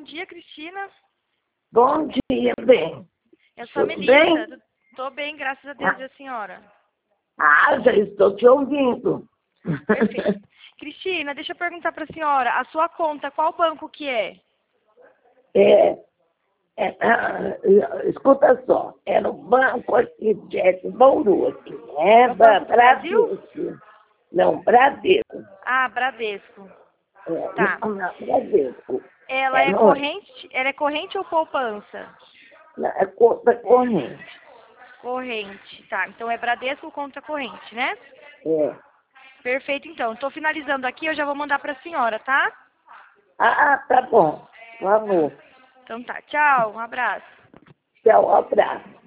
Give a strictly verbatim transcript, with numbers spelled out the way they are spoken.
Bom dia, Cristina. Bom dia, bem. Eu sou a Tudo Melissa. bem? Estou bem, graças a Deus e a senhora. Ah, já estou te ouvindo. Perfeito. Cristina, deixa eu perguntar para a senhora. A sua conta, qual banco que é? É, é, ah, escuta só, é no banco aqui de Bauru, aqui, né? É o Banco do Brasil? Bradesco. Não, Bradesco. Ah, Bradesco. É, Tá. não, não, Bradesco. Ela É, é no, corrente? Ela é corrente ou poupança? não, é conta corrente. Corrente. Tá. Então é Bradesco contra corrente, né? É. Perfeito, então. Estou finalizando aqui, eu já vou mandar para a senhora, tá? Ah, tá bom. Vamos. Então tá. Tchau, um abraço. Tchau, um abraço.